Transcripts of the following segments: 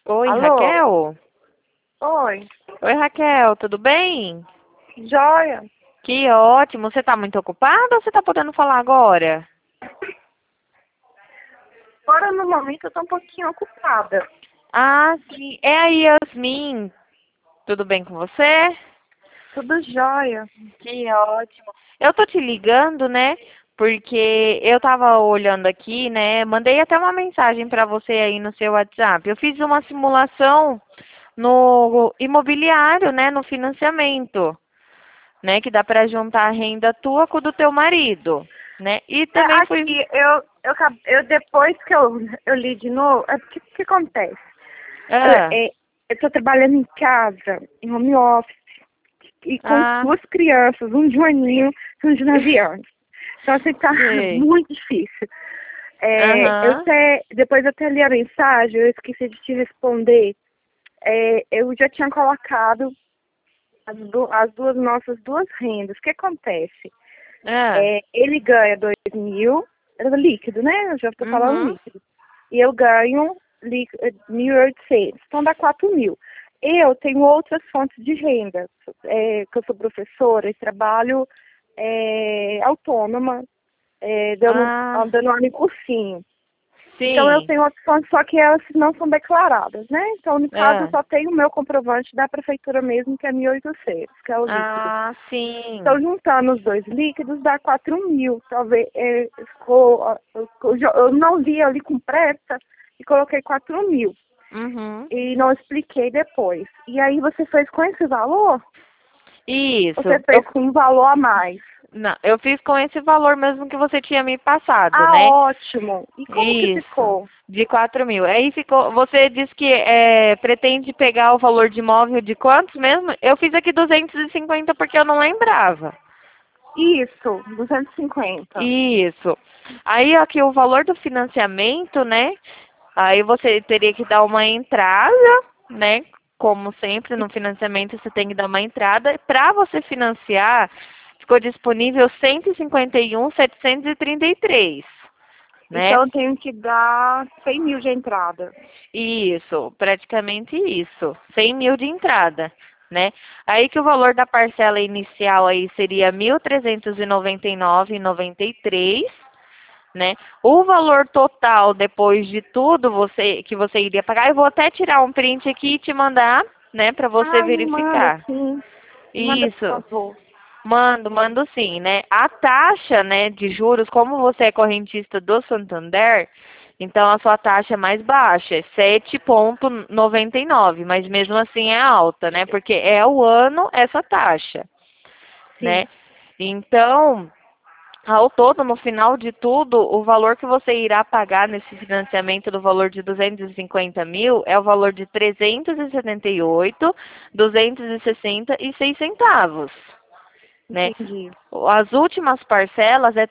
Oi, Alô? Raquel? Oi. Oi, Raquel, tudo bem? Joia. Que ótimo. Você tá muito ocupada ou você tá podendo falar agora? Agora, no momento, eu tô um pouquinho ocupada. Ah, sim. É a Yasmin. Tudo bem com você? Tudo jóia. Que ótimo. Eu tô te ligando, né? Porque eu tava olhando aqui, né? Mandei até uma mensagem pra você aí no seu WhatsApp. Eu fiz uma simulação no imobiliário, né? No financiamento, né? Que dá pra juntar a renda tua com o do teu marido, né? E É, também fui. aqui, depois que eu li de novo, é porque o que acontece? Ah, Eu tô trabalhando em casa, em home office, e com ah, duas crianças, um de 1 aninho e um de 9 anos. Então, assim, tá sei. muito difícil. Aham. Depois eu até li a mensagem, eu esqueci de te responder. Eu já tinha colocado nossas duas rendas. O que acontece? Ah, Ele ganha 2.000, é líquido, né? Eu já estou falando uhum. líquido. E eu ganho 1.800, então dá 4.000. Eu tenho outras fontes de renda, que eu sou professora e trabalho autônoma, Ah, dando aula em cursinho. Então eu sim. tenho opções, só que elas não são declaradas, né? Então, no caso, eu Ah, só tenho o meu comprovante da prefeitura mesmo, que é 1.800, que é o líquido. ah, sim. Então, juntando os dois líquidos, dá 4.000. Talvez, eu não vi ali com pressa e coloquei 4.000. Uhum. E não expliquei depois. E aí você fez com esse valor? Ou você Isso. fez com um valor a mais? Não, eu fiz com esse valor mesmo que você tinha me passado, Ah, né? ótimo. E como que Isso. ficou? De 4.000. Aí ficou. Você disse que pretende pegar o valor de imóvel de quantos mesmo? Eu fiz aqui 250 porque eu não lembrava. Isso, 250. Isso. Aí aqui o valor do financiamento, né? Aí você teria que dar uma entrada, né? Como sempre no financiamento você tem que dar uma entrada. Para você financiar, ficou disponível 151.733, né? Então eu tenho que dar 100.000 de entrada. Isso, praticamente isso. 100.000 de entrada, né? Aí que o valor da parcela inicial aí seria 1.399,93, né? O valor total depois de tudo que você iria pagar, eu vou até tirar um print aqui e te mandar, né, para você Ah, me manda verificar. sim. Me manda, por Isso. favor. Mando sim, né? A taxa, né, de juros, como você é correntista do Santander, então a sua taxa é mais baixa, é 7,99, mas mesmo assim é alta, né? Porque é o ano essa taxa, Sim. né? Então, ao todo, no final de tudo, o valor que você irá pagar nesse financiamento do valor de 250.000 é o valor de 378, 266 centavos, né? Entendi. As últimas parcelas é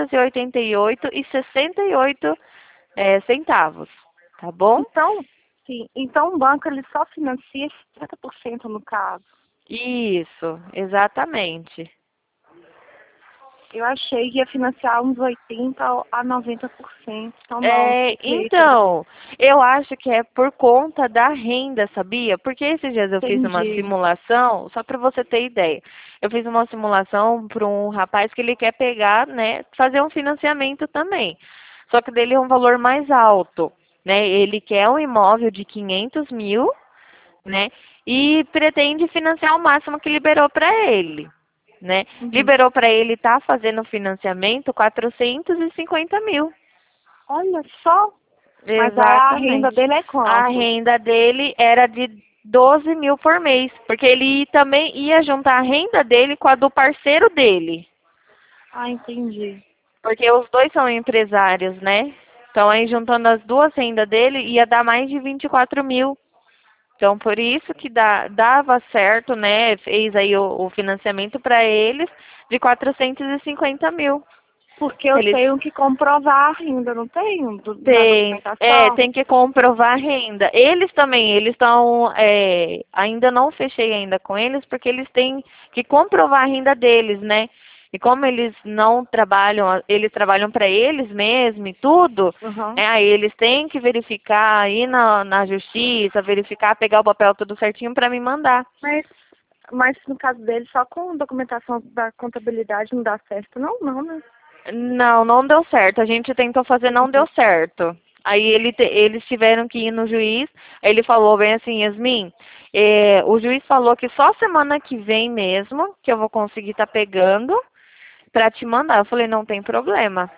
388,68 centavos, tá bom? Então, sim. Então o banco ele só financia 50% no caso. Isso, exatamente. Eu achei que ia financiar uns 80 a 90%. Então não, fiquei equivocada. Então, eu acho que é por conta da renda, sabia? Porque esses dias eu fiz uma Entendi. simulação, só para você ter ideia. Eu fiz uma simulação para um rapaz que ele quer pegar, né, fazer um financiamento também. Só que dele é um valor mais alto, né? Ele quer um imóvel de 500.000, né? E pretende financiar o máximo que liberou para ele, né? Uhum. Liberou para ele estar fazendo financiamento 450.000. Olha só. Mas aí a renda Exatamente. dele é A quanto? renda dele era de 12.000 por mês, porque ele também ia juntar a renda dele com a do parceiro dele, Ah, entendi. porque os dois são empresários, né? Então aí juntando as duas rendas dele ia dar mais de 24.000. Então por isso que dava certo, né? Fez aí o financiamento para eles de 450.000. Porque eu Eles tenho que comprovar ainda, não tenho? Na documentação? Tem que comprovar a renda. Eles também, eles estão, ainda não fechei ainda com eles, porque eles têm que comprovar a renda deles, né? E como eles não trabalham, eles trabalham para eles mesmos e tudo, Uhum. aí eles têm que verificar, ir na justiça, verificar, pegar o papel tudo certinho para me mandar. Mas no caso dele, só com documentação da contabilidade não dá certo, não, né? Não, não deu certo. A gente tentou fazer, não deu Uhum. certo. Aí eles tiveram que ir no juiz. Aí ele falou bem assim, Yasmin, o juiz falou que só semana que vem mesmo que eu vou conseguir estar pegando para te mandar. Eu falei, não tem problema.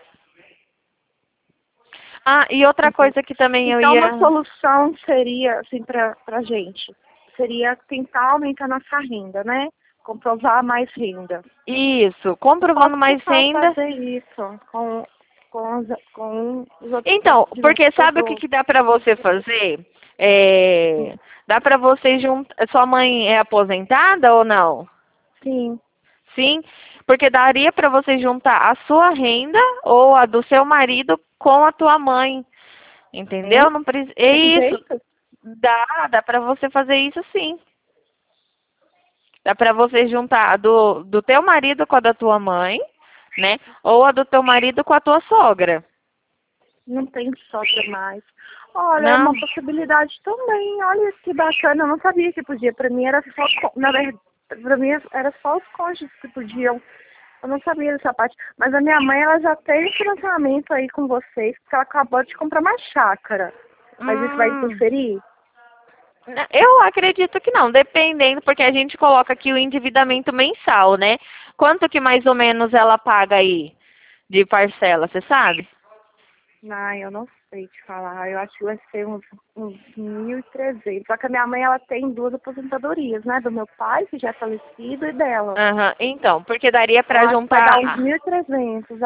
Ah, e outra Uhum. coisa que também eu Então, uma ia... solução seria, assim, pra gente, seria tentar aumentar nossa renda, né? Comprovar mais renda. Isso, comprovando Posso mais tentar renda. fazer isso com os outros Então, porque diversas sabe o que pessoas. que dá para você fazer? Sim. Dá para você juntar... Sua mãe é aposentada ou não? Sim. Sim, porque daria para você juntar a sua renda ou a do seu marido com a tua mãe, entendeu? Hein? Não precisa. É Tem isso. jeito? Dá para você fazer isso sim. Dá para você juntar a do teu marido com a da tua mãe, né? Ou a do teu marido com a tua sogra. Não tem sogra mais. Olha, é Não? uma possibilidade também. Olha que bacana. Eu não sabia que podia. Para mim era só, na verdade, para mim era só os cônjuges que podiam. Eu não sabia dessa parte. Mas a minha mãe, ela já tem financiamento aí com vocês, porque ela acabou de comprar uma chácara. Mas isso vai Hum, interferir? eu acredito que não, dependendo, porque a gente coloca aqui o endividamento mensal, né? Quanto que mais ou menos ela paga aí de parcela, você sabe? Ai, eu não sei te falar. Eu acho que vai ser uns 1.300. Só que a minha mãe, ela tem duas aposentadorias, né? Do meu pai, que já é falecido, e dela. Aham, então, porque daria Eu para acho que vai dar uns juntar. 1.300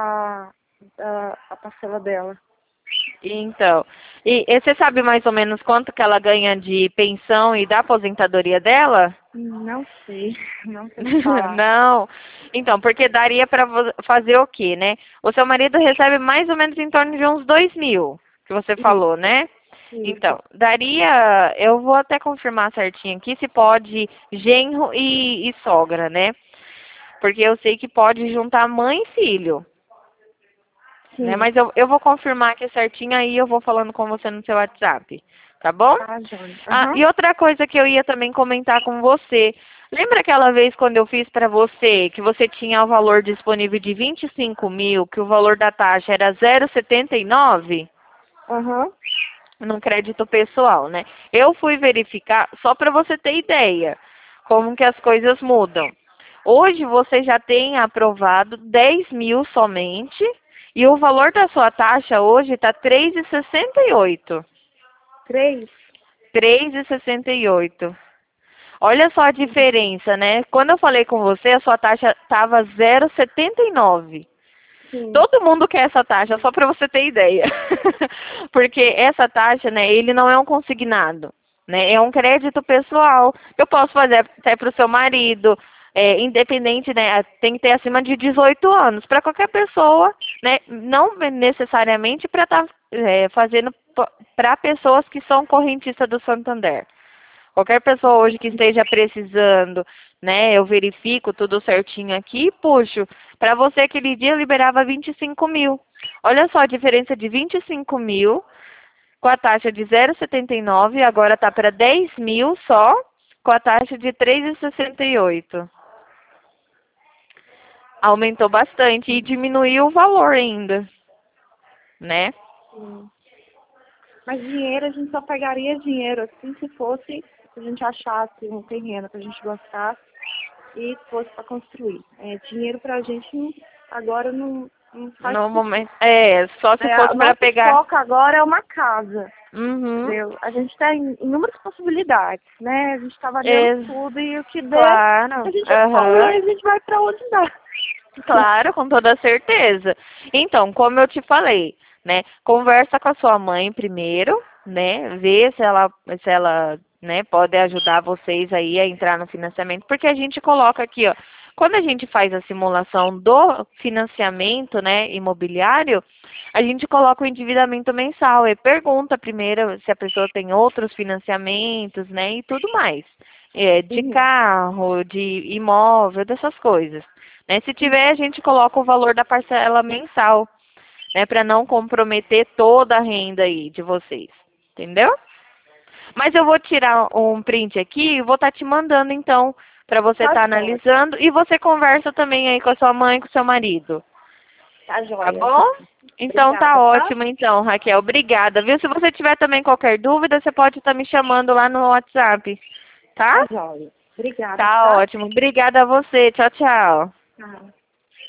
a parcela dela. Então, e você sabe mais ou menos quanto que ela ganha de pensão e da aposentadoria dela? Não sei, não sei te falar. Não. Então, porque daria para fazer o quê, né? O seu marido recebe mais ou menos em torno de uns 2.000, que você falou, Isso, né? isso. Então, daria, eu vou até confirmar certinho aqui se pode genro e sogra, né? Porque eu sei que pode juntar mãe e filho. Né? Sim, Mas eu vou confirmar aqui certinho, aí eu vou falando com você no seu WhatsApp, tá bom? tá, Jônia. Ah, Aham. e outra coisa que eu ia também comentar com você. Lembra aquela vez quando eu fiz para você, que você tinha o valor disponível de 25.000, que o valor da taxa era 0,79 Aham. no crédito pessoal, né? Eu fui verificar, só para você ter ideia, como que as coisas mudam. Hoje você já tem aprovado 10.000 somente e o valor da sua taxa hoje está 3,68. 3? 3,68. Olha só a diferença, né? Quando eu falei com você, a sua taxa estava 0,79. Sim. Todo mundo quer essa taxa, só para você ter ideia. Porque essa taxa, né, ele não é um consignado, né? É um crédito pessoal. Eu posso fazer até para o seu marido, independente, né? Tem que ter acima de 18 anos. Para qualquer pessoa, né? Não necessariamente para estar fazendo para pessoas que são correntistas do Santander. Qualquer pessoa hoje que esteja precisando, né, eu verifico tudo certinho aqui, puxo. Para você aquele dia eu liberava 25.000. Olha só a diferença de 25.000 com a taxa de 0,79, agora está para 10.000 só, com a taxa de 3,68. Aumentou bastante e diminuiu o valor ainda, né? Sim. Mas dinheiro, a gente só pegaria dinheiro assim se fosse, se a gente achasse um terreno que a gente gostasse e fosse para construir. Dinheiro pra gente agora não faz No sentido. momento, só se fosse O para nosso pegar. foco agora é uma casa, Uhum. entendeu? A gente tem inúmeras possibilidades, né? A gente está avaliando É, tudo e o que der, a claro. gente escolhe, Aham. aí a gente vai para onde dá. Claro, com toda certeza. Então, como eu te falei, né, conversa com a sua mãe primeiro, né, vê se ela, né, pode ajudar vocês aí a entrar no financiamento, porque a gente coloca aqui, ó, quando a gente faz a simulação do financiamento, né, imobiliário, a gente coloca o endividamento mensal e pergunta primeiro se a pessoa tem outros financiamentos, né, e tudo mais, de Uhum. carro, de imóvel, dessas coisas. né? Se tiver, a gente coloca o valor da parcela mensal, né? Para não comprometer toda a renda aí de vocês. Entendeu? Mas eu vou tirar um print aqui e vou estar te mandando, então, para você Tá estar joia. analisando. E você conversa também aí com a sua mãe e com o seu marido. Tá Tá joia. bom? Então Obrigada, tá tá? ótimo, então, Raquel. Obrigada, viu? Se você tiver também qualquer dúvida, você pode estar me chamando lá no WhatsApp, tá? Tá joia. Obrigada, Tá tá? ótimo. Obrigada a você. Tchau, tchau. Tchau.